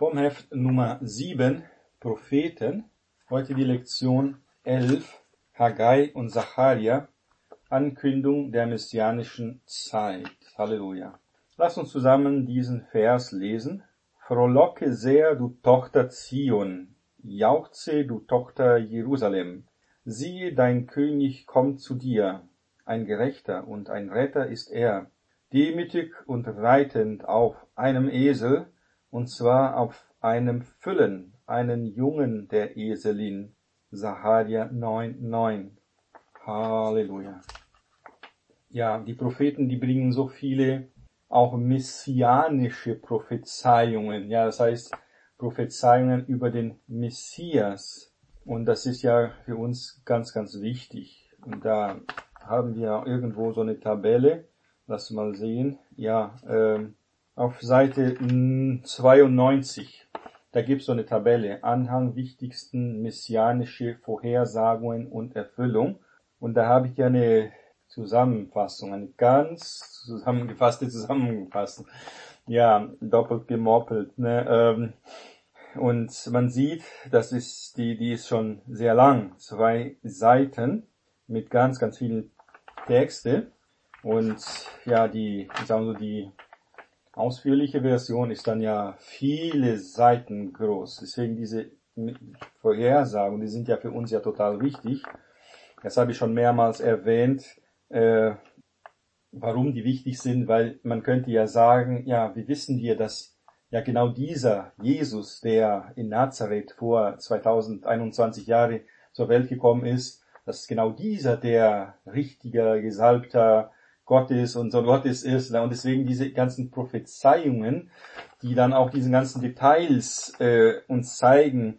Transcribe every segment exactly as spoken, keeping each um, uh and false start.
vom Heft Nummer sieben, Propheten. Heute die Lektion elf, Haggai und Sacharja, Ankündigung der messianischen Zeit. Halleluja. Lass uns zusammen diesen Vers lesen. Frohlocke sehr, du Tochter Zion, jauchze, du Tochter Jerusalem. Siehe, dein König kommt zu dir, ein Gerechter und ein Retter ist er, demütig und reitend auf einem Esel, und zwar auf einem Füllen, einen Jungen der Eselin. Sacharja neun neun. Halleluja. Ja, die Propheten, die bringen so viele auch messianische Prophezeiungen. Ja, das heißt Prophezeiungen über den Messias. Und das ist ja für uns ganz, ganz wichtig. Und da haben wir irgendwo so eine Tabelle. Lass mal sehen. Ja, ähm, auf Seite zweiundneunzig. Da gibt's so eine Tabelle. Anhang wichtigsten messianische Vorhersagungen und Erfüllung. Und da habe ich ja eine Zusammenfassung, eine ganz zusammengefasste Zusammenfassung. Ja, doppelt gemoppelt, ne? Ähm, und man sieht, das ist die, die ist schon sehr lang, zwei Seiten mit ganz, ganz vielen Texte. Und ja, die, ich sag mal so, die ausführliche Version ist dann ja viele Seiten groß. Deswegen diese Vorhersagen, die sind ja für uns ja total wichtig. Das habe ich schon mehrmals erwähnt, äh, warum die wichtig sind, weil man könnte ja sagen, ja, wie wissen wir, dass ja genau dieser Jesus, der in Nazareth vor zweitausendeinundzwanzig Jahre zur Welt gekommen ist, dass genau dieser der richtige, gesalbter Gottes und Sohn Gottes ist. Und deswegen diese ganzen Prophezeiungen, die dann auch diesen ganzen Details äh, uns zeigen,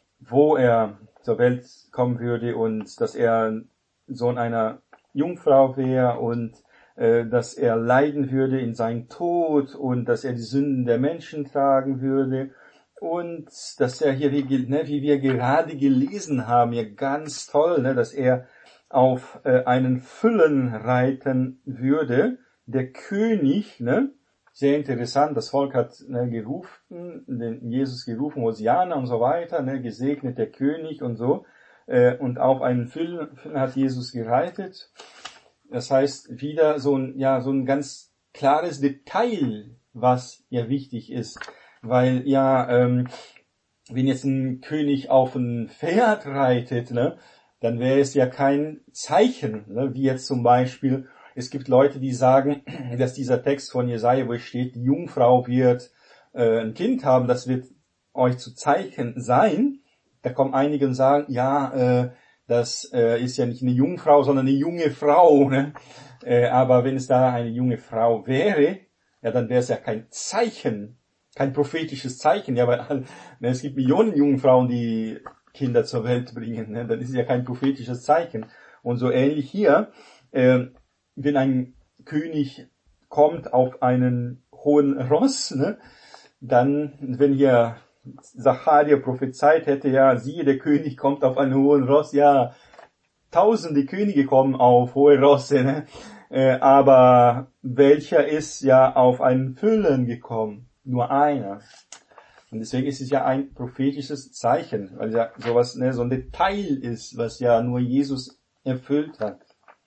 wo er zur Welt kommen würde und dass er Sohn einer Jungfrau wäre und äh, dass er leiden würde in seinem Tod und dass er die Sünden der Menschen tragen würde und dass er hier, wie, ne, wie wir gerade gelesen haben, ja ganz toll, ne, dass er auf äh, einen Füllen reiten würde, der König, ne, sehr interessant, das Volk hat ne, gerufen, den Jesus gerufen, Hosianna und so weiter, ne, gesegnet der König und so, äh, und auf einen Füllen, Füllen hat Jesus gereitet. Das heißt, wieder so ein, ja, so ein ganz klares Detail, was ja wichtig ist, weil ja, ähm, wenn jetzt ein König auf ein Pferd reitet, ne, dann wäre es ja kein Zeichen, ne? Wie jetzt zum Beispiel, es gibt Leute, die sagen, dass dieser Text von Jesaja, wo es steht, die Jungfrau wird äh, ein Kind haben, das wird euch zu Zeichen sein. Da kommen einige und sagen, ja, äh, das äh, ist ja nicht eine Jungfrau, sondern eine junge Frau. Ne? Äh, aber wenn es da eine junge Frau wäre, ja, dann wäre es ja kein Zeichen, kein prophetisches Zeichen. Ja, weil ne, es gibt Millionen jungen Frauen, die Kinder zur Welt bringen, ne? Dann ist es ja kein prophetisches Zeichen. Und so ähnlich hier, äh, wenn ein König kommt auf einen hohen Ross, ne? Dann, wenn hier Sacharja prophezeit hätte, ja, siehe, der König kommt auf einen hohen Ross, ja, tausende Könige kommen auf hohe Rosse, ne? Äh, aber welcher ist ja auf einen Füllen gekommen? Nur einer. Und deswegen ist es ja ein prophetisches Zeichen, weil ja sowas, ne, so ein Detail ist, was ja nur Jesus erfüllt hat.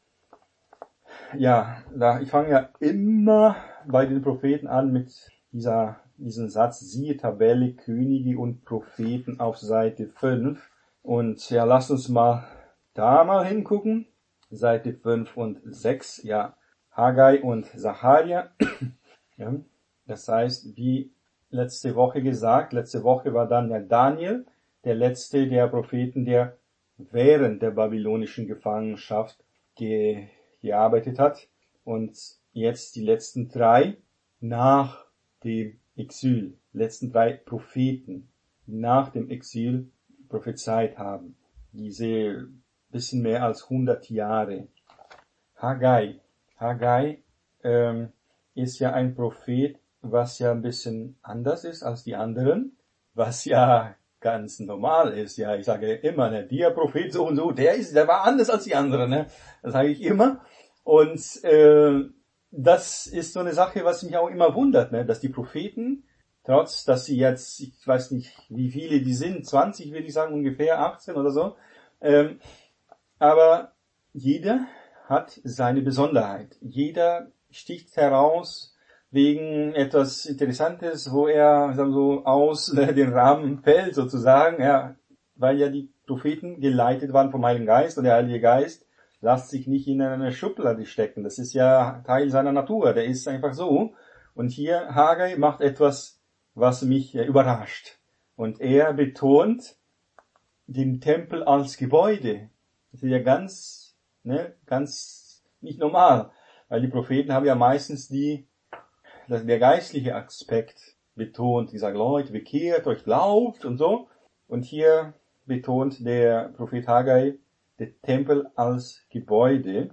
Ja, da, ich fange ja immer bei den Propheten an mit dieser, diesem Satz, siehe Tabelle, Könige und Propheten auf Seite fünf. Und ja, lasst uns mal da mal hingucken. Seite fünf und sechs, ja, Haggai und Sacharja. Ja, das heißt, wie letzte Woche gesagt, letzte Woche war dann der Daniel, der letzte der Propheten, der während der babylonischen Gefangenschaft ge, gearbeitet hat. Und jetzt die letzten drei nach dem Exil, letzten drei Propheten nach dem Exil prophezeit haben. Diese bisschen mehr als hundert Jahre. Haggai. Haggai ähm, ist ja ein Prophet, was ja ein bisschen anders ist als die anderen, was ja ganz normal ist. Ja, ich sage immer, ne, der Prophet so und so, der ist, der war anders als die anderen, ne? Das sage ich immer. Und äh, das ist so eine Sache, was mich auch immer wundert, ne, dass die Propheten trotz, dass sie jetzt, ich weiß nicht, wie viele die sind, zwanzig würde ich sagen, ungefähr, achtzehn oder so, ähm, aber jeder hat seine Besonderheit. Jeder sticht heraus wegen etwas Interessantes, wo er, sagen wir so, aus äh, den Rahmen fällt sozusagen, ja, weil ja die Propheten geleitet waren vom Heiligen Geist und der Heilige Geist lässt sich nicht in eine Schublade stecken. Das ist ja Teil seiner Natur. Der ist einfach so. Und hier Haggai macht etwas, was mich äh, überrascht. Und er betont den Tempel als Gebäude. Das ist ja ganz, ne, ganz nicht normal. Weil die Propheten haben ja meistens die, das, der geistliche Aspekt betont. Die sagen, Leute, bekehrt euch, glaubt und so. Und hier betont der Prophet Haggai den Tempel als Gebäude.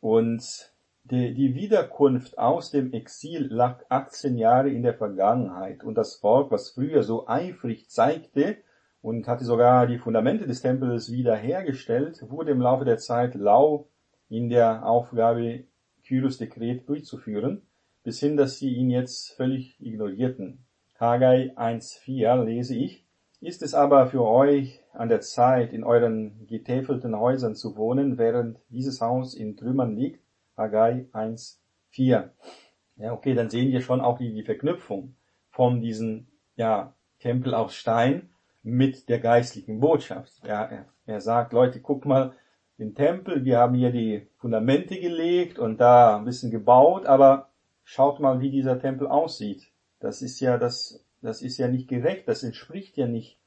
Und die, die Wiederkunft aus dem Exil lag achtzehn Jahre in der Vergangenheit. Und das Volk, was früher so eifrig zeigte und hatte sogar die Fundamente des Tempels wiederhergestellt, wurde im Laufe der Zeit lau in der Aufgabe, Kyros Dekret durchzuführen, bis hin, dass sie ihn jetzt völlig ignorierten. Haggai eins vier lese ich: Ist es aber für euch an der Zeit, in euren getäfelten Häusern zu wohnen, während dieses Haus in Trümmern liegt? Haggai eins vier. Ja, okay, dann sehen wir schon auch die, die Verknüpfung von diesem, ja, Tempel aus Stein mit der geistlichen Botschaft. Ja, er, er sagt, Leute, guckt mal, den Tempel, wir haben hier die Fundamente gelegt und da ein bisschen gebaut, aber schaut mal, wie dieser Tempel aussieht. Das ist ja das, das ist ja nicht gerecht, das entspricht ja nicht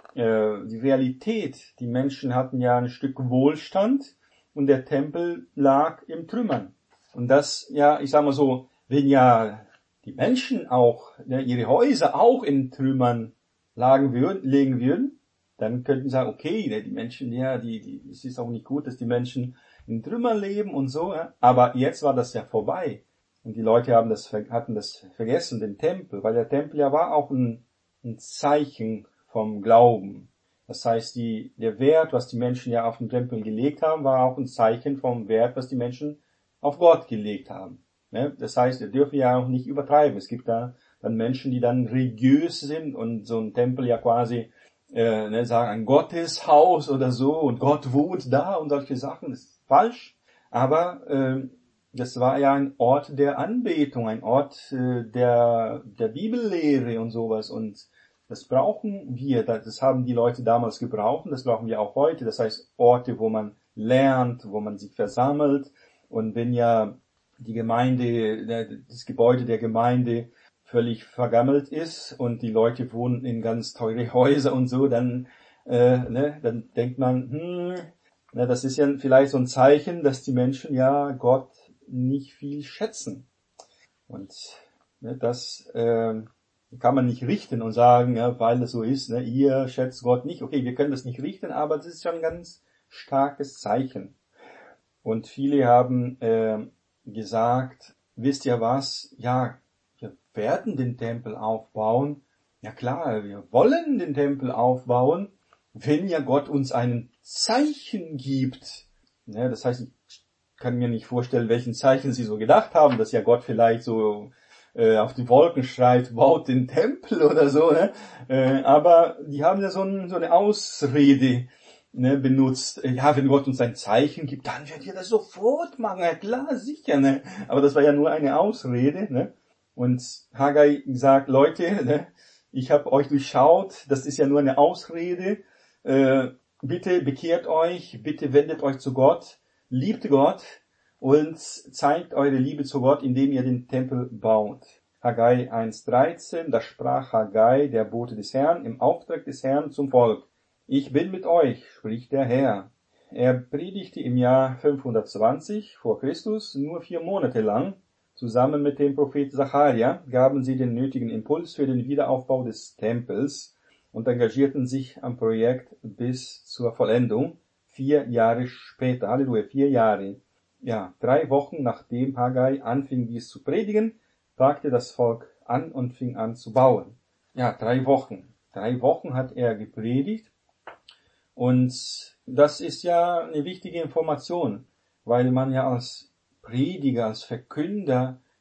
äh, die Realität. Die Menschen hatten ja ein Stück Wohlstand und der Tempel lag im Trümmern. Und das, ja, ich sag mal so, wenn ja die Menschen auch, ne, ihre Häuser auch in Trümmern lagen würden, legen würden, dann könnten sie sagen, okay, ne, die Menschen, ja, die, die, es ist auch nicht gut, dass die Menschen in Trümmern leben und so, ja. Aber jetzt war das ja vorbei. Und die Leute haben das, hatten das vergessen, den Tempel, weil der Tempel ja war auch ein, ein Zeichen vom Glauben. Das heißt, die, der Wert, was die Menschen ja auf den Tempel gelegt haben, war auch ein Zeichen vom Wert, was die Menschen auf Gott gelegt haben. Ne? Das heißt, wir dürfen ja auch nicht übertreiben. Es gibt da dann Menschen, die dann religiös sind und so ein Tempel ja quasi äh, ne, sagen, ein Gotteshaus oder so und Gott wohnt da und solche Sachen. Das ist falsch. Aber äh, das war ja ein Ort der Anbetung, ein Ort äh, der, der Bibellehre und sowas. Und das brauchen wir, das haben die Leute damals gebraucht, das brauchen wir auch heute. Das heißt, Orte, wo man lernt, wo man sich versammelt. Und wenn ja die Gemeinde, das Gebäude der Gemeinde völlig vergammelt ist und die Leute wohnen in ganz teure Häuser und so, dann, äh, ne, dann denkt man, hm, na, das ist ja vielleicht so ein Zeichen, dass die Menschen ja Gott nicht viel schätzen. Und ne, das äh, kann man nicht richten und sagen, ja, weil das so ist, ne, ihr schätzt Gott nicht. Okay, wir können das nicht richten, aber das ist schon ein ganz starkes Zeichen. Und viele haben äh, gesagt, wisst ihr was, ja, wir werden den Tempel aufbauen. Ja klar, wir wollen den Tempel aufbauen, wenn ja Gott uns ein Zeichen gibt. Ja, das heißt, ich kann mir nicht vorstellen, welchen Zeichen sie so gedacht haben, dass ja Gott vielleicht so äh, auf die Wolken schreit, baut den Tempel oder so. Ne? Äh, aber die haben ja so, ein, so eine Ausrede ne, benutzt. Ja, wenn Gott uns ein Zeichen gibt, dann wird ihr das sofort machen. Ja klar, sicher. Ne? Aber das war ja nur eine Ausrede. Ne? Und Haggai sagt, Leute, ne, ich habe euch durchschaut, das ist ja nur eine Ausrede. Äh, bitte bekehrt euch, bitte wendet euch zu Gott, liebt Gott und zeigt eure Liebe zu Gott, indem ihr den Tempel baut. Haggai eins dreizehn, da sprach Haggai, der Bote des Herrn, im Auftrag des Herrn zum Volk. Ich bin mit euch, spricht der Herr. Er predigte im Jahr fünfhundertzwanzig vor Christus nur vier Monate lang. Zusammen mit dem Prophet Sacharja gaben sie den nötigen Impuls für den Wiederaufbau des Tempels und engagierten sich am Projekt bis zur Vollendung. Vier Jahre später, Halleluja, vier Jahre. Ja, drei Wochen nachdem Haggai anfing, dies zu predigen, tagte das Volk an und fing an zu bauen. Ja, drei Wochen. Drei Wochen hat er gepredigt. Und das ist ja eine wichtige Information, weil man ja als Prediger, als Verkünder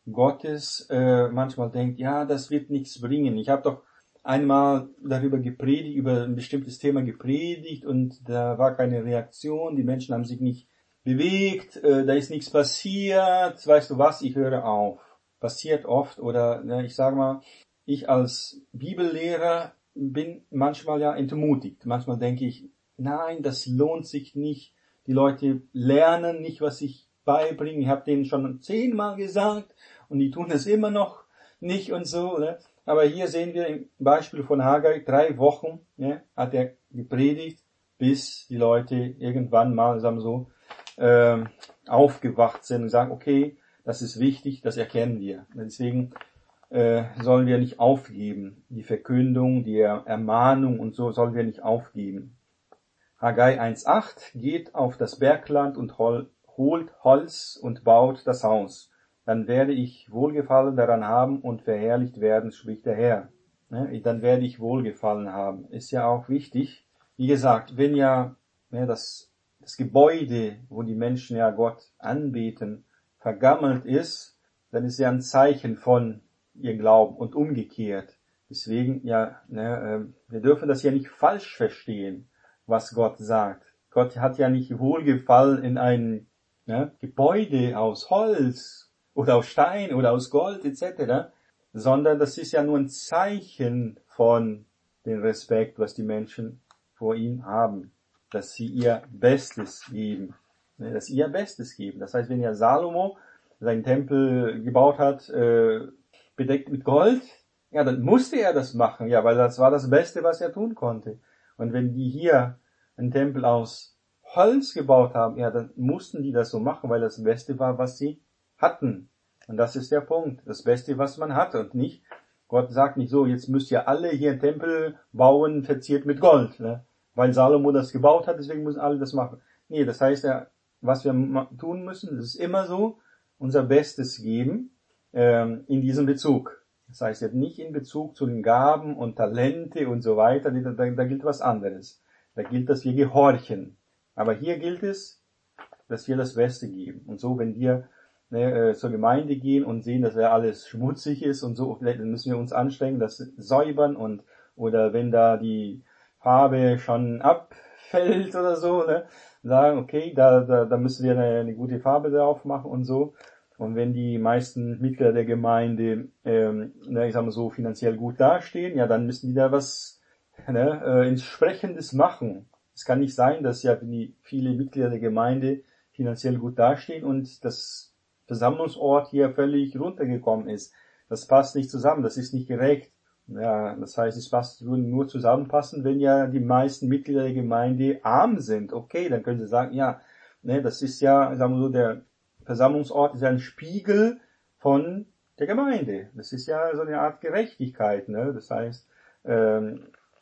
Gottes äh, manchmal denkt, ja, das wird nichts bringen. Ich habe doch einmal darüber gepredigt, über ein bestimmtes Thema gepredigt und da war keine Reaktion, die Menschen haben sich nicht bewegt, äh, da ist nichts passiert, weißt du was, ich höre auf. Passiert oft oder ne, ich sage mal, ich als Bibellehrer bin manchmal ja entmutigt. Manchmal denke ich, nein, das lohnt sich nicht. Die Leute lernen nicht, was ich beibringe. Ich habe denen schon zehnmal gesagt und die tun es immer noch nicht und so. Ne? Aber hier sehen wir im Beispiel von Haggai, drei Wochen ne, hat er gepredigt, bis die Leute irgendwann mal, sagen wir so, äh, aufgewacht sind und sagen, okay, das ist wichtig, das erkennen wir. Deswegen äh, sollen wir nicht aufgeben. Die Verkündung, die Ermahnung und so sollen wir nicht aufgeben. Haggai eins Komma acht geht auf das Bergland und hol, holt Holz und baut das Haus. Dann werde ich Wohlgefallen daran haben und verherrlicht werden, spricht der Herr. Ne, dann werde ich Wohlgefallen haben. Ist ja auch wichtig. Wie gesagt, wenn ja ne, das, das Gebäude, wo die Menschen ja Gott anbeten, vergammelt ist, dann ist ja ein Zeichen von ihr Glauben und umgekehrt. Deswegen, ja, ne, wir dürfen das ja nicht falsch verstehen, was Gott sagt. Gott hat ja nicht Wohlgefallen in ein ne, Gebäude aus Holz oder aus Stein oder aus Gold et cetera, sondern das ist ja nur ein Zeichen von dem Respekt, was die Menschen vor ihm haben, dass sie ihr Bestes geben, ne, dass sie ihr Bestes geben. Das heißt, wenn ja Salomo seinen Tempel gebaut hat, äh, bedeckt mit Gold, ja, dann musste er das machen, ja, weil das war das Beste, was er tun konnte. Und wenn die hier einen Tempel aus Holz gebaut haben, ja, dann mussten die das so machen, weil das Beste war, was sie hatten. Und das ist der Punkt. Das Beste, was man hat und nicht, Gott sagt nicht so, jetzt müsst ihr alle hier einen Tempel bauen, verziert mit Gold, ne? Weil Salomo das gebaut hat, deswegen müssen alle das machen. Nee, das heißt ja, was wir tun müssen, das ist immer so, unser Bestes geben, ähm, in diesem Bezug. Das heißt jetzt nicht in Bezug zu den Gaben und Talente und so weiter, da, da, da gilt was anderes. Da gilt, dass wir gehorchen. Aber hier gilt es, dass wir das Beste geben. Und so, wenn wir ne, äh, zur Gemeinde gehen und sehen, dass ja alles schmutzig ist und so, dann müssen wir uns anstrengen, das säubern und, oder wenn da die Farbe schon abfällt oder so, ne, sagen, okay, da, da, da müssen wir eine, eine gute Farbe drauf machen und so. Und wenn die meisten Mitglieder der Gemeinde, ähm, ne, ich sag mal so, finanziell gut dastehen, ja, dann müssen die da was ne, äh, entsprechendes machen. Es kann nicht sein, dass ja die viele Mitglieder der Gemeinde finanziell gut dastehen und das Versammlungsort hier völlig runtergekommen ist. Das passt nicht zusammen, das ist nicht gerecht. Ja, das heißt, es passt, würde nur zusammenpassen, wenn ja die meisten Mitglieder der Gemeinde arm sind. Okay, dann können sie sagen, ja, ne, das ist ja, sagen wir so, der Versammlungsort ist ja ein Spiegel von der Gemeinde. Das ist ja so eine Art Gerechtigkeit, ne? Das heißt, ähm,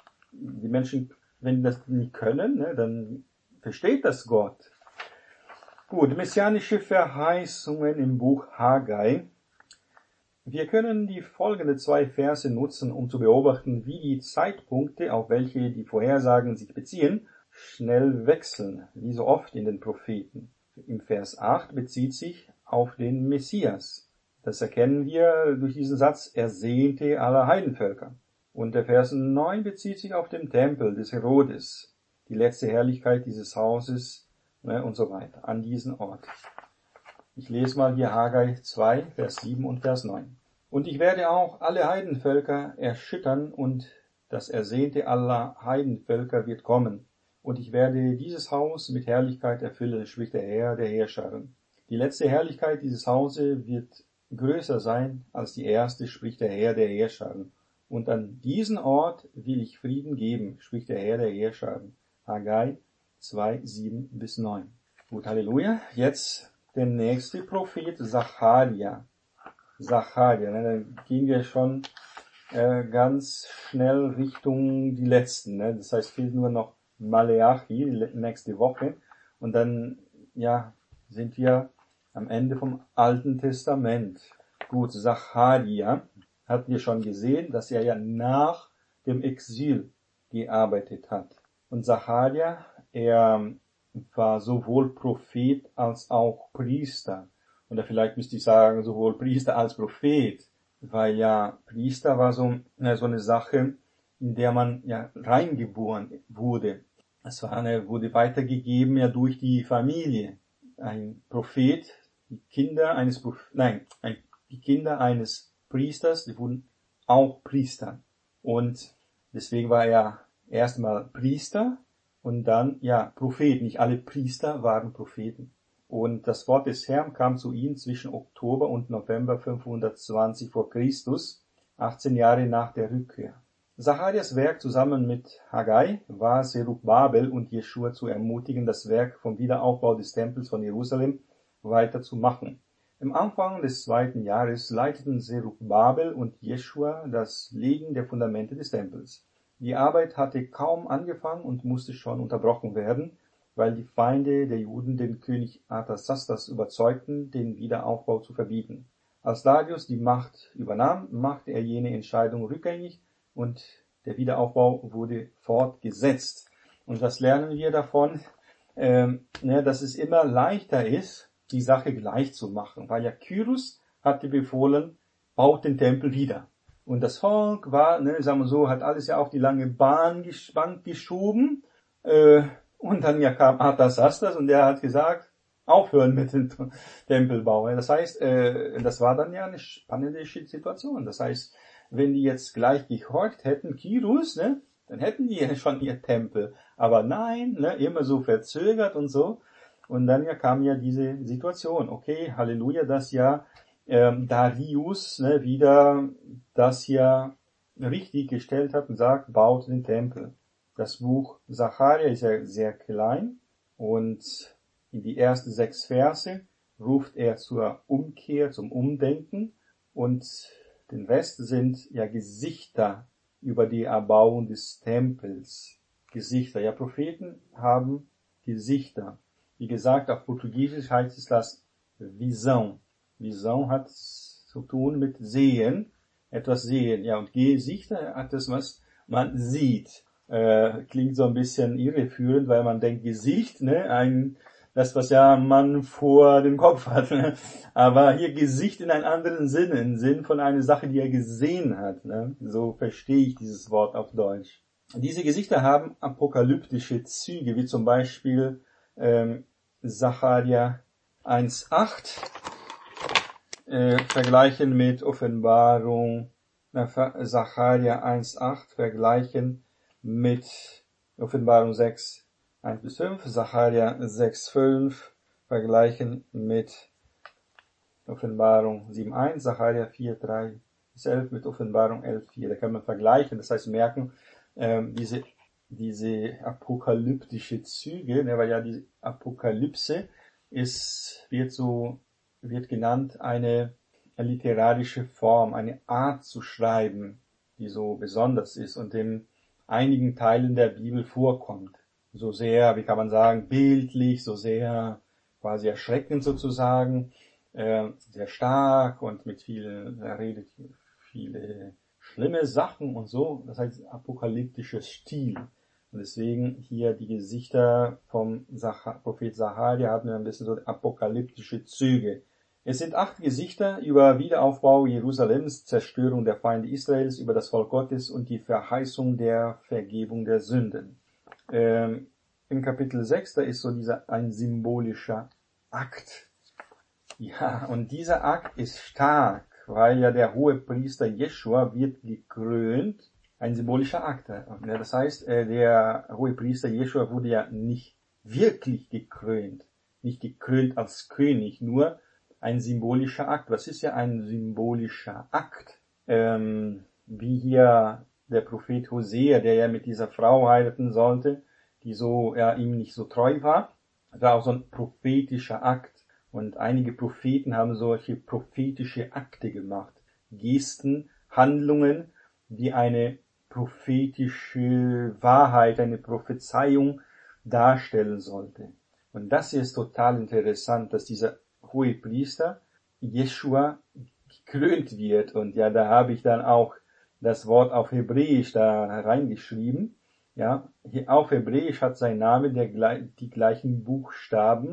die Menschen, wenn das nicht können, ne, dann versteht das Gott. Gut, messianische Verheißungen im Buch Haggai. Wir können die folgenden zwei Verse nutzen, um zu beobachten, wie die Zeitpunkte, auf welche die Vorhersagen sich beziehen, schnell wechseln, wie so oft in den Propheten. Im Vers acht bezieht sich auf den Messias. Das erkennen wir durch diesen Satz, Ersehnte aller Heidenvölker. Und der Vers neun bezieht sich auf den Tempel des Herodes, die letzte Herrlichkeit dieses Hauses ne, und so weiter, an diesen Ort. Ich lese mal hier Haggai zwei, Vers sieben und Vers neun. Und ich werde auch alle Heidenvölker erschüttern und das Ersehnte aller Heidenvölker wird kommen. Und ich werde dieses Haus mit Herrlichkeit erfüllen, spricht der Herr der Herrscharen. Die letzte Herrlichkeit dieses Hauses wird größer sein als die erste, spricht der Herr der Herrscharen. Und an diesen Ort will ich Frieden geben, spricht der Herr der Herrscharen. Haggai zwei, sieben bis neun. Gut, Halleluja. Jetzt der nächste Prophet, Sacharja. Sacharja, ne, da gehen wir schon äh, ganz schnell Richtung die letzten. Ne? Das heißt, fehlt nur noch Maleachi, die nächste Woche. Und dann, ja, sind wir am Ende vom Alten Testament. Gut, Sacharja hatten wir schon gesehen, dass er ja nach dem Exil gearbeitet hat. Und Sacharja, er war sowohl Prophet als auch Priester. oder vielleicht müsste ich sagen, sowohl Priester als Prophet, weil ja Priester war so, ja, so eine Sache, in der man ja reingeboren wurde. Es war eine, wurde weitergegeben ja durch die Familie. Ein Prophet, die Kinder eines, nein, ein, die Kinder eines Priesters, die wurden auch Priester. Und deswegen war er erstmal Priester und dann, ja, Prophet. Nicht alle Priester waren Propheten. Und das Wort des Herrn kam zu ihnen zwischen Oktober und November fünfhundertzwanzig vor Christus, achtzehn Jahre nach der Rückkehr. Zacharias Werk zusammen mit Haggai war Zerubabel und Jeschua zu ermutigen, das Werk vom Wiederaufbau des Tempels von Jerusalem weiterzumachen. Im Anfang des zweiten Jahres leiteten Zerubabel und Jeschua das Legen der Fundamente des Tempels. Die Arbeit hatte kaum angefangen und musste schon unterbrochen werden, weil die Feinde der Juden den König Artasastas überzeugten, den Wiederaufbau zu verbieten. Als Darius die Macht übernahm, machte er jene Entscheidung rückgängig und der Wiederaufbau wurde fortgesetzt. Und was lernen wir davon? Ähm, ne, dass es immer leichter ist, die Sache gleich zu machen, weil ja Kyrus hatte befohlen, baut den Tempel wieder. Und das Volk war, ne, sagen wir so, hat alles ja auf die lange Bahn gespannt geschoben, äh, und dann ja kam Artasastas und der hat gesagt, aufhören mit dem Tempelbau. Das heißt, äh, das war dann ja eine spannende Situation. Das heißt, wenn die jetzt gleich gehorcht hätten, Kyrus, ne, dann hätten die ja schon ihr Tempel. Aber nein, ne, immer so verzögert und so. Und dann ja kam ja diese Situation. Okay, Halleluja, dass ja ähm, Darius ne, wieder das ja richtig gestellt hat und sagt, baut den Tempel. Das Buch Zacharia ist ja sehr klein und in die ersten sechs Verse ruft er zur Umkehr, zum Umdenken und den Rest sind ja Gesichter über die Erbauung des Tempels. Gesichter. Ja, Propheten haben Gesichter. Wie gesagt, auf Portugiesisch heißt es das Visão. Visão hat zu tun mit sehen, etwas sehen. Ja, und Gesichter hat das, was man sieht. Äh, klingt so ein bisschen irreführend, weil man denkt, Gesicht, ne, ein, das, was ja man vor dem Kopf hat. Ne? Aber hier Gesicht in einem anderen Sinn, im Sinn von einer Sache, die er gesehen hat. Ne? So verstehe ich dieses Wort auf Deutsch. Diese Gesichter haben apokalyptische Züge, wie zum Beispiel ähm, Zacharia eins acht, äh, vergleichen mit Offenbarung, äh, Zacharia eins acht vergleichen mit Offenbarung sechs, eins bis fünf, Zacharia sechs fünf vergleichen mit Offenbarung sieben eins, Zacharia vier drei bis elf mit Offenbarung elf vier. Da kann man vergleichen, das heißt merken, ähm, diese diese apokalyptische Züge, ne, weil ja die Apokalypse ist, wird so, wird genannt eine literarische Form, eine Art zu schreiben, die so besonders ist und in einigen Teilen der Bibel vorkommt. So sehr, wie kann man sagen, bildlich, so sehr quasi erschreckend sozusagen, äh, sehr stark und mit vielen, er redet viele schlimme Sachen und so, das heißt apokalyptischer Stil. Und deswegen hier die Gesichter vom Zach- Prophet Zacharia haben ein bisschen so apokalyptische Züge. Es sind acht Gesichter über Wiederaufbau Jerusalems, Zerstörung der Feinde Israels, über das Volk Gottes und die Verheißung der Vergebung der Sünden. Ähm, in Kapitel sechs, da ist so dieser ein symbolischer Akt. Ja, und dieser Akt ist stark, weil ja der Hohepriester Jeschua wird gekrönt, ein symbolischer Akt. Das heißt, der Hohepriester Jeschua wurde ja nicht wirklich gekrönt, nicht gekrönt als König, nur ein symbolischer Akt. Was ist ja ein symbolischer Akt? Ähm, wie hier der Prophet Hosea, der ja mit dieser Frau heiraten sollte, die so ja, ihm nicht so treu war, war auch so ein prophetischer Akt. Und einige Propheten haben solche prophetische Akte gemacht. Gesten, Handlungen, die eine prophetische Wahrheit, eine Prophezeiung darstellen sollte. Und das hier ist total interessant, dass dieser Hohepriester Jeschua gekrönt wird. Und ja, da habe ich dann auch das Wort auf Hebräisch da reingeschrieben. Ja, hier auf Hebräisch hat sein Name der, die gleichen Buchstaben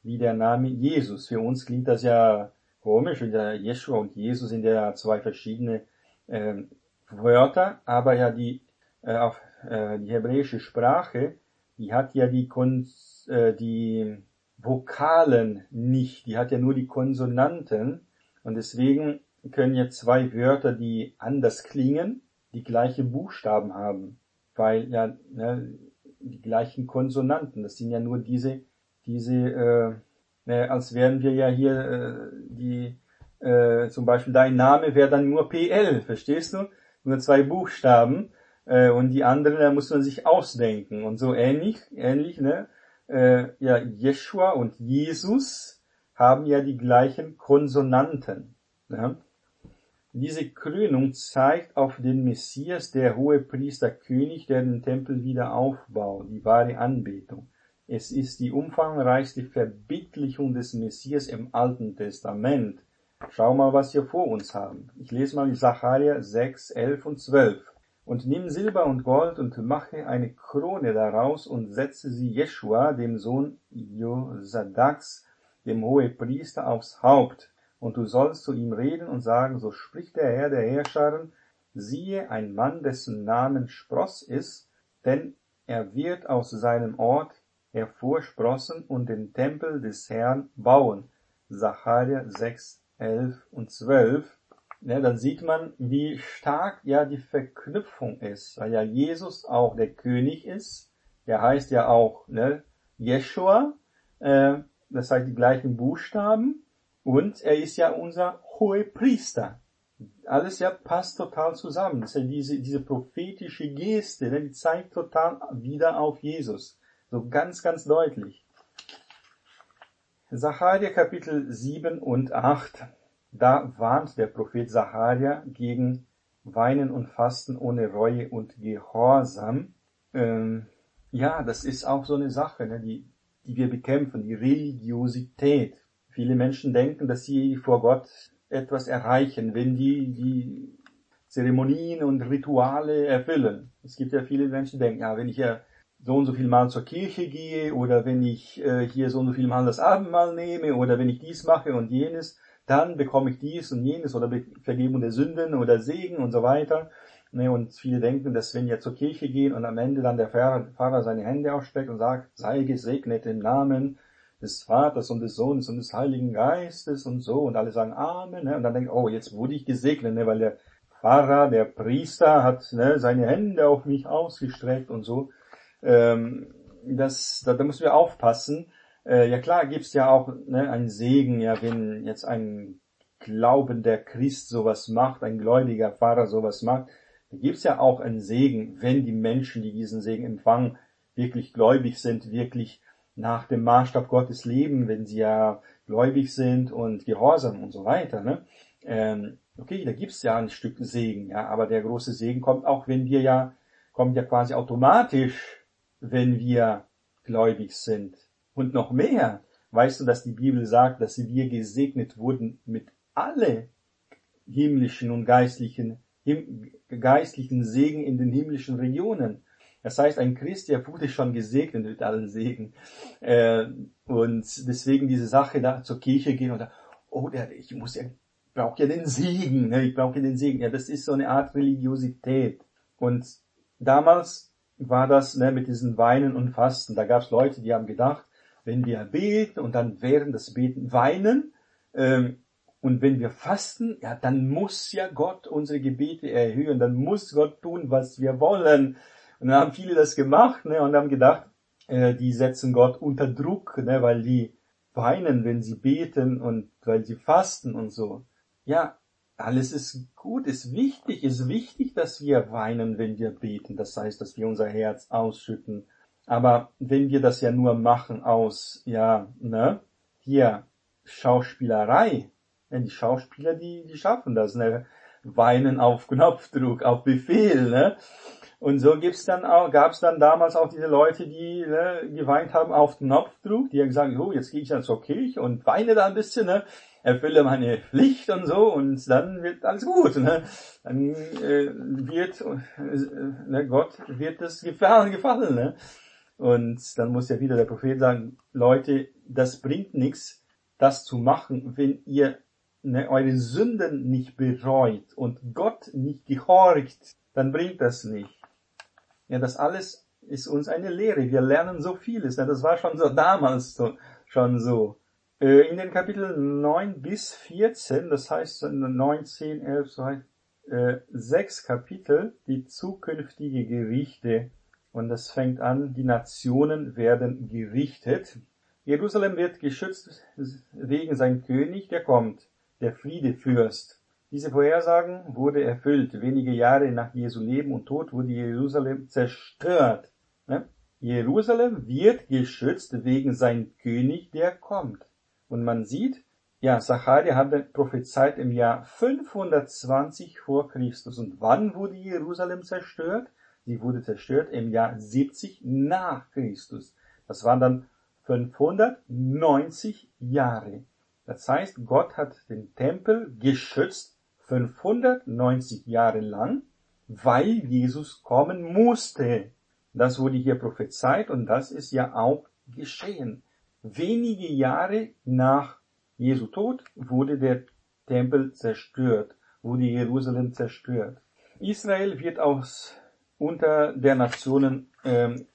wie der Name Jesus. Für uns klingt das ja komisch, der Jeschua und Jesus sind ja zwei verschiedene äh, Wörter, aber ja die, äh, auf, äh, die hebräische Sprache, die hat ja die, Kon äh, die Vokalen nicht, die hat ja nur die Konsonanten und deswegen können ja zwei Wörter, die anders klingen, die gleiche Buchstaben haben, weil ja ne, die gleichen Konsonanten, das sind ja nur diese, diese, äh, ne, als wären wir ja hier äh, die, äh, zum Beispiel dein Name wäre dann nur P L, verstehst du? Nur zwei Buchstaben äh, und die anderen, da muss man sich ausdenken und so ähnlich, ähnlich, ne? Äh, ja, Jeschua und Jesus haben ja die gleichen Konsonanten. Ne? Diese Krönung zeigt auf den Messias, der Hohepriester König, der den Tempel wieder aufbaut, die wahre Anbetung. Es ist die umfangreichste Verbildlichung des Messias im Alten Testament. Schau mal, was wir vor uns haben. Ich lese mal Sacharja sechs, elf und zwölf. Und nimm Silber und Gold und mache eine Krone daraus und setze sie Jeschua, dem Sohn Josadaks, dem Hohepriester, aufs Haupt. Und du sollst zu ihm reden und sagen, so spricht der Herr der Herrscharen, siehe, ein Mann, dessen Namen Spross ist, denn er wird aus seinem Ort hervorsprossen und den Tempel des Herrn bauen. Sacharja sechs, elf und zwölf. Ja, dann sieht man, wie stark ja die Verknüpfung ist, weil ja Jesus auch der König ist. Der heißt ja auch ne, Jeschua, äh, das heißt die gleichen Buchstaben. Und er ist ja unser Hohepriester. Alles ja passt total zusammen. Das ist ja diese, diese prophetische Geste, ne, die zeigt total wieder auf Jesus. So ganz, ganz deutlich. Sacharja Kapitel sieben und acht. Da warnt der Prophet Sacharja gegen Weinen und Fasten ohne Reue und Gehorsam. Ähm, ja, das ist auch so eine Sache, ne, die, die wir bekämpfen, die Religiosität. Viele Menschen denken, dass sie vor Gott etwas erreichen, wenn die die Zeremonien und Rituale erfüllen. Es gibt ja viele Menschen, die denken, ja, wenn ich ja so und so viel Mal zur Kirche gehe oder wenn ich äh, hier so und so viel Mal das Abendmahl nehme oder wenn ich dies mache und jenes, dann bekomme ich dies und jenes oder Vergebung der Sünden oder Segen und so weiter. Und viele denken, dass wenn wir zur Kirche gehen und am Ende dann der Pfarrer seine Hände ausstreckt und sagt, sei gesegnet im Namen des Vaters und des Sohnes und des Heiligen Geistes und so und alle sagen Amen. Und dann denken, oh, jetzt wurde ich gesegnet, weil der Pfarrer, der Priester hat seine Hände auf mich ausgestreckt und so. Das, da, da müssen wir aufpassen. Äh, ja klar gibt's ja auch ne, einen Segen, ja, wenn jetzt ein glaubender Christ sowas macht, ein gläubiger Pfarrer sowas macht, da gibt's ja auch einen Segen, wenn die Menschen, die diesen Segen empfangen, wirklich gläubig sind, wirklich nach dem Maßstab Gottes leben, wenn sie ja gläubig sind und gehorsam und so weiter. Ne? Ähm, okay, da gibt's ja ein Stück Segen, ja, aber der große Segen kommt auch, wenn wir ja, kommt ja quasi automatisch, wenn wir gläubig sind. Und noch mehr, weißt du, dass die Bibel sagt, dass wir gesegnet wurden mit alle himmlischen und geistlichen, him, geistlichen Segen in den himmlischen Regionen. Das heißt, ein Christ, der wurde schon gesegnet mit allen Segen. Äh, und deswegen diese Sache da zur Kirche gehen und da, oh, der, ich muss ja, brauche ja den Segen, ne, ich brauche ja den Segen. Ja, das ist so eine Art Religiosität. Und damals war das ne, mit diesen Weinen und Fasten. Da gab es Leute, die haben gedacht, wenn wir beten und dann während des Beten weinen ähm, und wenn wir fasten, ja, dann muss ja Gott unsere Gebete erhöhen, dann muss Gott tun, was wir wollen. Und dann haben viele das gemacht ne, und haben gedacht, äh, die setzen Gott unter Druck, ne, weil die weinen, wenn sie beten und weil sie fasten und so. Ja, alles ist gut, ist wichtig, ist wichtig, dass wir weinen, wenn wir beten. Das heißt, dass wir unser Herz ausschütten. Aber wenn wir das ja nur machen aus, ja, ne, hier, Schauspielerei, ja, die Schauspieler, die, die schaffen das, ne, weinen auf Knopfdruck, auf Befehl, ne, und so gibt's dann auch, gab's dann damals auch diese Leute, die, ne, geweint haben auf Knopfdruck, die haben gesagt, oh, jetzt gehe ich dann zur Kirche und weine da ein bisschen, ne, erfülle meine Pflicht und so und dann wird alles gut, ne, dann äh, wird, äh, ne, Gott wird das gefallen, gefallen, ne. Und dann muss ja wieder der Prophet sagen, Leute, das bringt nichts, das zu machen, wenn ihr ne, eure Sünden nicht bereut und Gott nicht gehorcht, dann bringt das nicht. Ja, das alles ist uns eine Lehre. Wir lernen so vieles. Ja, das war schon so damals so, schon so. Äh, in den Kapiteln neun bis vierzehn, das heißt neun, zehn, elf, so heißt, äh, sechs Kapitel, die zukünftige Gerichte. Und das fängt an, die Nationen werden gerichtet. Jerusalem wird geschützt wegen sein König, der kommt, der Friedefürst. Diese Vorhersagen wurde erfüllt. Wenige Jahre nach Jesu Leben und Tod wurde Jerusalem zerstört. Jerusalem wird geschützt wegen sein König, der kommt. Und man sieht, ja, Sacharja hatte prophezeit im Jahr fünfhundertzwanzig vor Christus. Und wann wurde Jerusalem zerstört? Sie wurde zerstört im Jahr siebzig nach Christus. Das waren dann fünfhundertneunzig Jahre. Das heißt, Gott hat den Tempel geschützt fünfhundertneunzig Jahre lang, weil Jesus kommen musste. Das wurde hier prophezeit und das ist ja auch geschehen. Wenige Jahre nach Jesu Tod wurde der Tempel zerstört, wurde Jerusalem zerstört. Israel wird aus unter der Nationen ähm,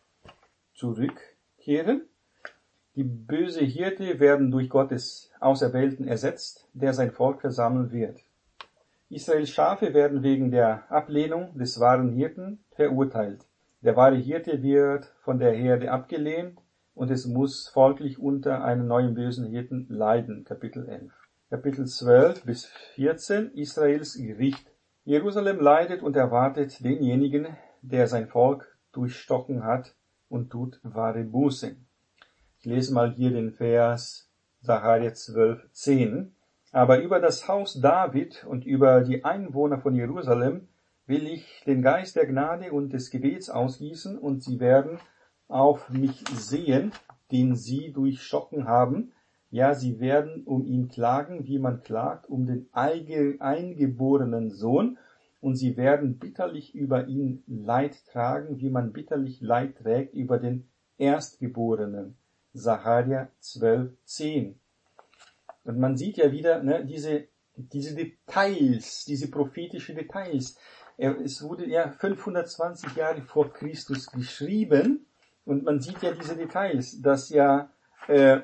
zurückkehren. Die böse Hirte werden durch Gottes Auserwählten ersetzt, der sein Volk versammeln wird. Israels Schafe werden wegen der Ablehnung des wahren Hirten verurteilt. Der wahre Hirte wird von der Herde abgelehnt und es muss folglich unter einem neuen bösen Hirten leiden. Kapitel elf. Kapitel zwölf bis vierzehn. Israels Gericht. Jerusalem leidet und erwartet denjenigen, der sein Volk durchstochen hat und tut wahre Buße. Ich lese mal hier den Vers Sacharja zwölf, zehn. Aber über das Haus David und über die Einwohner von Jerusalem will ich den Geist der Gnade und des Gebets ausgießen und sie werden auf mich sehen, den sie durchstochen haben. Ja, sie werden um ihn klagen, wie man klagt, um den eingeborenen Sohn, und sie werden bitterlich über ihn Leid tragen, wie man bitterlich Leid trägt über den Erstgeborenen. Sacharja zwölf, zehn. Und man sieht ja wieder ne, diese, diese Details, diese prophetische Details. Es wurde ja fünfhundertzwanzig Jahre vor Christus geschrieben und man sieht ja diese Details, dass ja äh,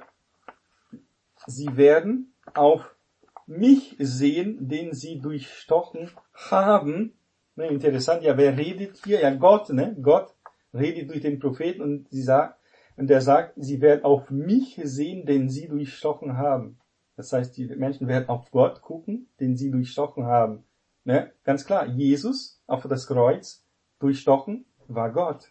sie werden auf mich sehen, den sie durchstochen haben. Ne, interessant, ja, wer redet hier? Ja, Gott, ne? Gott redet durch den Propheten und sie sagt, und er sagt, sie werden auf mich sehen, den sie durchstochen haben. Das heißt, die Menschen werden auf Gott gucken, den sie durchstochen haben. Ne? Ganz klar, Jesus auf das Kreuz durchstochen war Gott.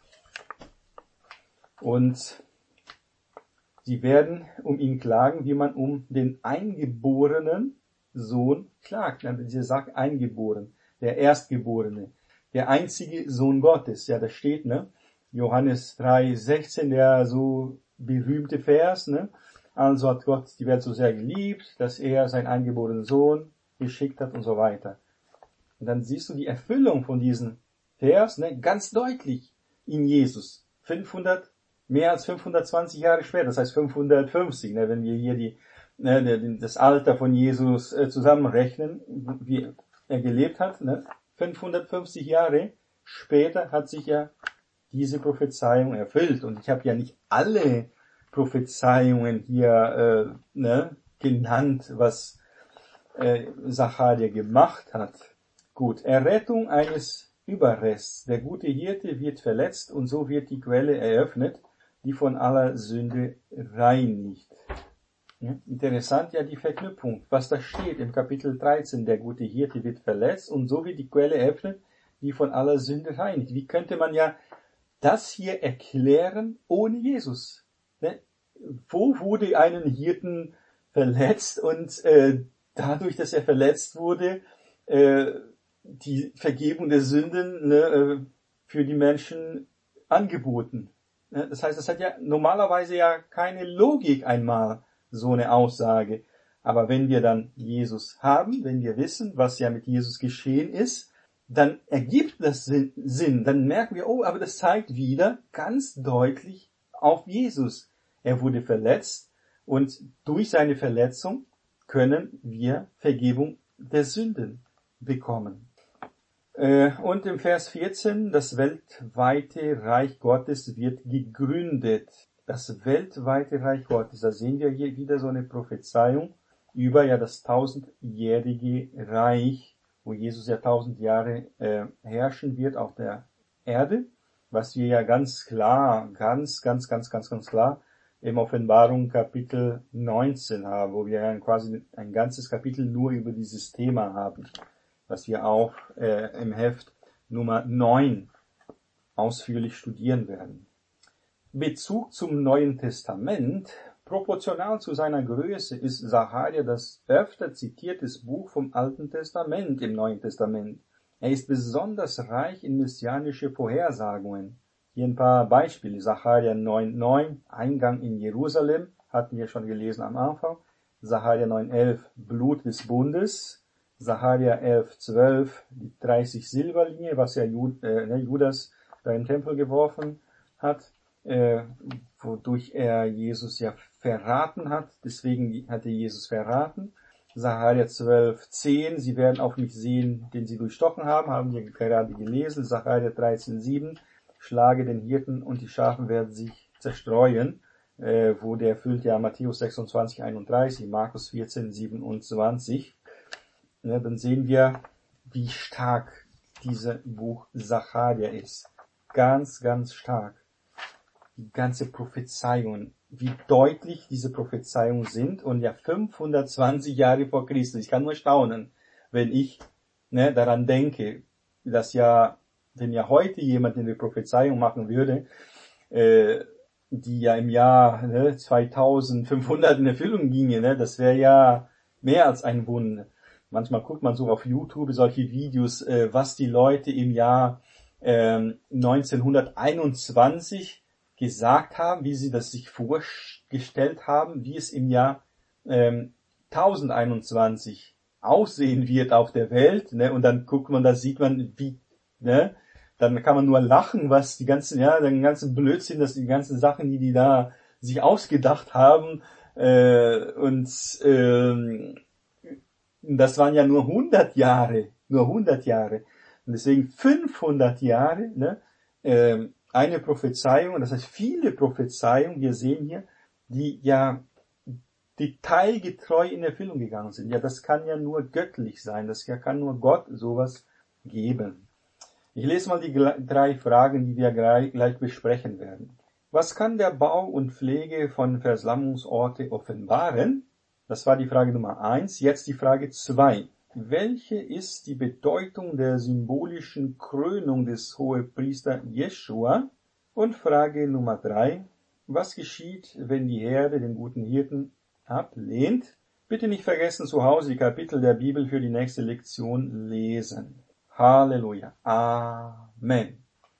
Und sie werden um ihn klagen, wie man um den eingeborenen Sohn klagt. Sie sagt eingeboren, der Erstgeborene, der einzige Sohn Gottes. Ja, das steht, ne? Johannes drei, sechzehn, der so berühmte Vers, ne? Also hat Gott die Welt so sehr geliebt, dass er seinen eingeborenen Sohn geschickt hat und so weiter. Und dann siehst du die Erfüllung von diesem Vers, ne, ganz deutlich in Jesus. fünfhundert, mehr als fünfhundertzwanzig Jahre später, das heißt fünfhundertfünfzig, ne, wenn wir hier die, ne, das Alter von Jesus äh, zusammenrechnen, wie er gelebt hat, ne, fünfhundertfünfzig Jahre später hat sich ja diese Prophezeiung erfüllt. Und ich habe ja nicht alle Prophezeiungen hier äh, ne, genannt, was äh, Sacharja gemacht hat. Gut, Errettung eines Überrests. Der gute Hirte wird verletzt und so wird die Quelle eröffnet, die von aller Sünde reinigt. Ja, interessant ja die Verknüpfung, was da steht im Kapitel dreizehn. Der gute Hirte wird verletzt und so wird die Quelle eröffnet, die von aller Sünde reinigt. Wie könnte man ja das hier erklären ohne Jesus? Ne? Wo wurde einen Hirten verletzt und äh, dadurch, dass er verletzt wurde, äh, die Vergebung der Sünden ne, äh, für die Menschen angeboten? Ne? Das heißt, das hat ja normalerweise ja keine Logik einmal, so eine Aussage. Aber wenn wir dann Jesus haben, wenn wir wissen, was ja mit Jesus geschehen ist, dann ergibt das Sinn, dann merken wir, oh, aber das zeigt wieder ganz deutlich auf Jesus. Er wurde verletzt und durch seine Verletzung können wir Vergebung der Sünden bekommen. Und im Vers vierzehn, das weltweite Reich Gottes wird gegründet. Das weltweite Reich Gottes, da sehen wir hier wieder so eine Prophezeiung über ja das tausendjährige Reich, wo Jesus ja tausend Jahre äh, herrschen wird auf der Erde, was wir ja ganz klar, ganz, ganz, ganz, ganz, ganz klar im Offenbarung Kapitel neunzehn haben, wo wir ja quasi ein ganzes Kapitel nur über dieses Thema haben, was wir auch äh, im Heft Nummer neun ausführlich studieren werden. Bezug zum Neuen Testament, proportional zu seiner Größe, ist Sacharja das öfter zitiertes Buch vom Alten Testament im Neuen Testament. Er ist besonders reich in messianische Vorhersagungen. Hier ein paar Beispiele. Sacharja neun neun, Eingang in Jerusalem, hatten wir schon gelesen am Anfang. Sacharja neun elf, Blut des Bundes. Sacharja elf zwölf, die dreißig Silberlinie, was ja Judas da im Tempel geworfen hat, äh, wodurch er Jesus ja verraten hat. Deswegen hat er Jesus verraten. Sacharja zwölf zehn, sie werden auf mich sehen, den sie durchstochen haben, haben wir gerade gelesen. Sacharja dreizehn sieben, schlage den Hirten und die Schafen werden sich zerstreuen, äh, wo der erfüllt ja Matthäus sechsundzwanzig einunddreißig, Markus vierzehn siebenundzwanzig. Ja, dann sehen wir, wie stark dieses Buch Sacharja ist. Ganz, ganz stark. Die ganze Prophezeiungen, wie deutlich diese Prophezeiungen sind und ja fünfhundertzwanzig Jahre vor Christus. Ich kann nur staunen, wenn ich ne, daran denke, dass ja, wenn ja heute jemand eine Prophezeiung machen würde, äh, die ja im Jahr ne, zweitausendfünfhundert in Erfüllung ginge, ne, das wäre ja mehr als ein Wunder. Manchmal guckt man so auf YouTube solche Videos, äh, was die Leute im Jahr äh, neunzehnhunderteinundzwanzig gesagt haben, wie sie das sich vorgestellt haben, wie es im Jahr ähm, tausendeinundzwanzig aussehen wird auf der Welt, ne? Und dann guckt man, da sieht man, wie, ne? Dann kann man nur lachen, was die ganzen, ja, den ganzen Blödsinn, dass die ganzen Sachen, die die da sich ausgedacht haben, äh, und ähm, das waren ja nur hundert Jahre, nur hundert Jahre. Und deswegen fünfhundert Jahre, ne? Ähm, eine Prophezeiung, das heißt viele Prophezeiungen, wir sehen hier, die ja detailgetreu in Erfüllung gegangen sind. Ja, das kann ja nur göttlich sein, das kann nur Gott sowas geben. Ich lese mal die drei Fragen, die wir gleich besprechen werden. Was kann der Bau und Pflege von Versammlungsorte offenbaren? Das war die Frage Nummer eins. Jetzt die Frage zwei. Welche ist die Bedeutung der symbolischen Krönung des Hohepriester Jeschua? Und Frage Nummer drei. Was geschieht, wenn die Herde den guten Hirten ablehnt? Bitte nicht vergessen, zu Hause die Kapitel der Bibel für die nächste Lektion lesen. Halleluja. Amen.